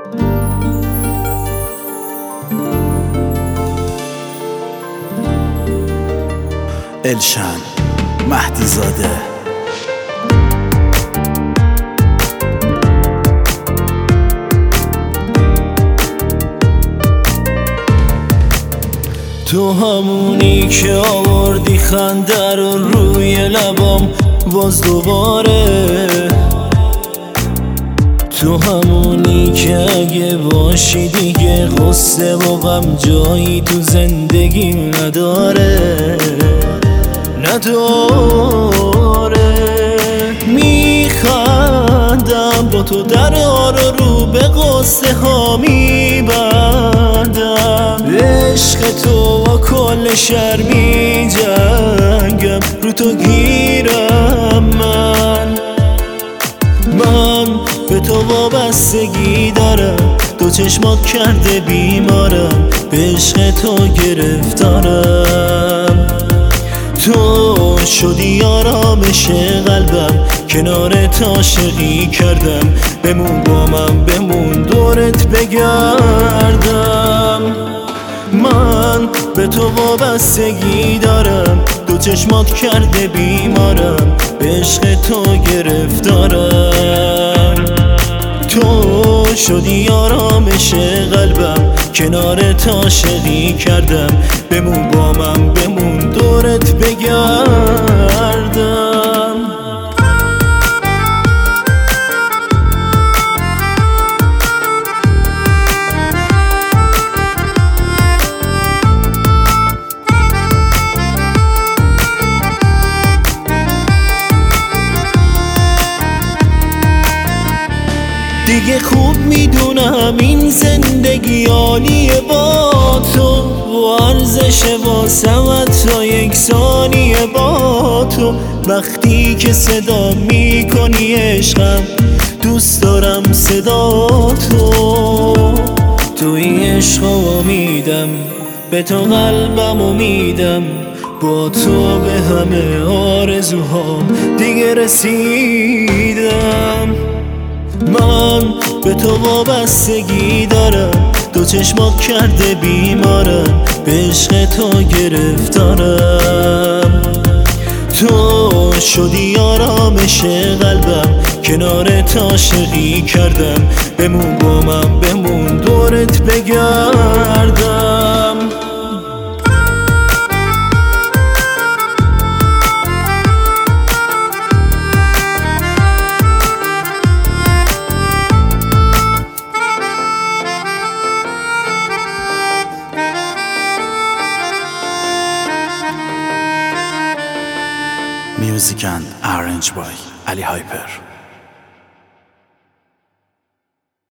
الشن مهدی زاده. تو همونی که آوردی خنده رو روی لبام باز دوباره، تو همونی که اگه باشی دیگه غصه و غم جایی تو زندگیم نداره. میخندم با تو درها رو به قصه ها میبندم، عشق تو با کل شهر میجنگم، رو تو گیرم من به تو وابستگی دارم، دو چشمات کرده بیمارم، به عشق تو گرفتارم. تو شدی آرامش قلبم، کنارت عاشقی کردم، بمون با من بمون دورت بگردم. من به تو وابستگی دارم، دو چشمات کرده بیمارم، به عشق تو گرفتارم. تو شدی آرامش قلبم، کنارت عاشقی کردم، بمون با من بمون دورت بگردم. دیگه خوب میدونم این زندگی عالیه با تو، و ارزش واسمت تا یک ثانیه با تو. وقتی که صدا میکنی عشقم، دوست دارم صدا تو. توی عشق امیدم، به تو قلبم امیدم، با تو به همه آرزوهام دیگه رسیدم. من به تو وابستگی دارم، دو چشمات کرده بیمارم، به عشق تو گرفتارم. تو شدی آرامش قلبم، کنارت عاشقی کردم، بمون با من بمون دورت بگردم. Music and Arranged by Ali Hyper.